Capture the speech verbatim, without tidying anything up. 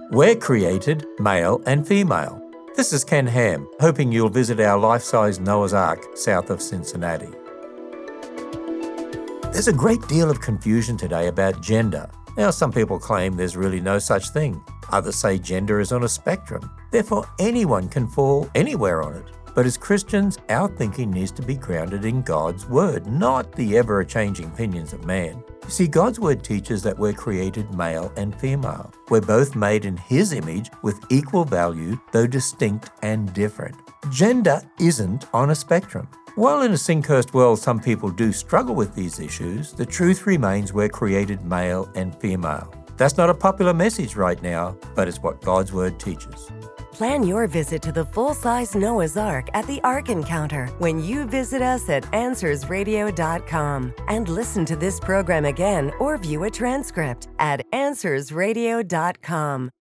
We're created male and female. This is Ken Ham, hoping you'll visit our life-size Noah's Ark south of Cincinnati. There's a great deal of confusion today about gender. Now, some people claim there's really no such thing. Others say gender is on a spectrum. Therefore, anyone can fall anywhere on it. But as Christians, our thinking needs to be grounded in God's Word, not the ever-changing opinions of man. You see, God's Word teaches that we're created male and female. We're both made in His image with equal value, though distinct and different. Gender isn't on a spectrum. While in a sin-cursed world some people do struggle with these issues, the truth remains we're created male and female. That's not a popular message right now, but it's what God's Word teaches. Plan your visit to the full-size Noah's Ark at the Ark Encounter when you visit us at answers radio dot com and listen to this program again or view a transcript at answers radio dot com.